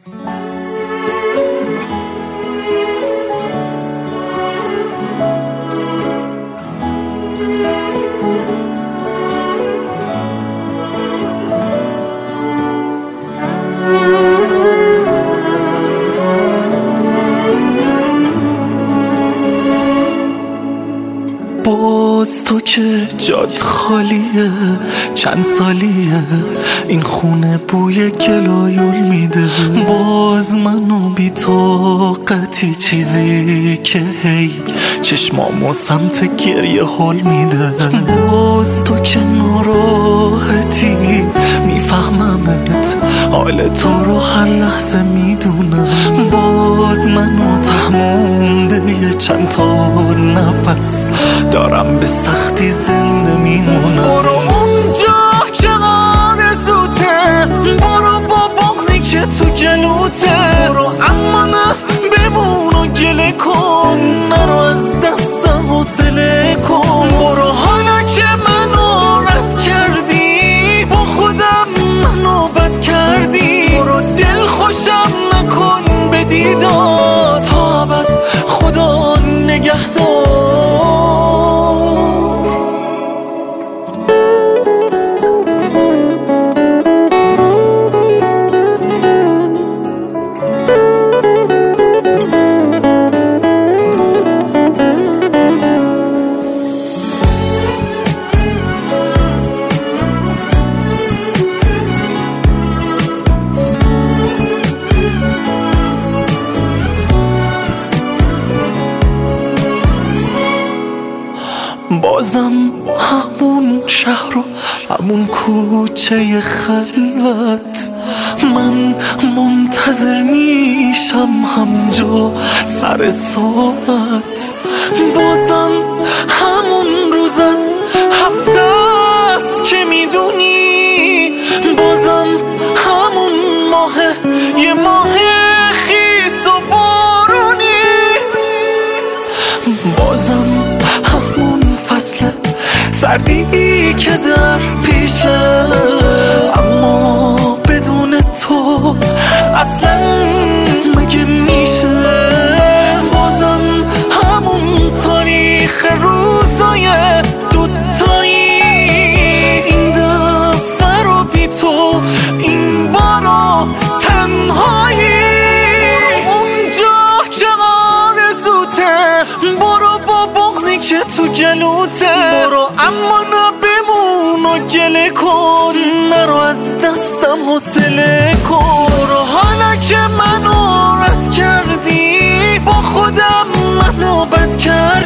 باز تو که جات خالیه، چند سالیه این خونه بوی گلایول میده. باز منو بی طاقتی چیزی که هی چشمامو سمت گریه حال میده. باز تو که ناراحتی میفهممت، حال تو رو هر لحظه میدونم. باز منو تهمونده یه چند تا نفس دارم به سختی زنده میمونم. برو اونجا که آرزوته، برو با بغضی که تو گلوته. برو اما نه بمون و گله کن، نرو از دستم حوصله کن. برو حالا که منو رد کردی، با خودم منو بد کردی. برو دل خوشم نکن به دیدار، تا ابد خدا نگهدار. بازم همون شهر و همون کوچه خلوت، من منتظر میشم همجا سر ساعت. بازم همون روز از هفته است که میدونی، بازم همون ماه، یه ماه خیس و بارونی. بازم همون فصل سردی که در پیشه، اما بدون تو اصلا مگه میشه. بازم همون تاریخ روزای دوتایی، این دفعه رو بی تو، این بارو تنهایی. اونجا که آرزوته، برو با بغضی که تو گلوته. برو اما نه بمون و گله کن، نرو از دستم حوصله کن. برو حالا که منو رد کردی، با خودم منو بد کردی.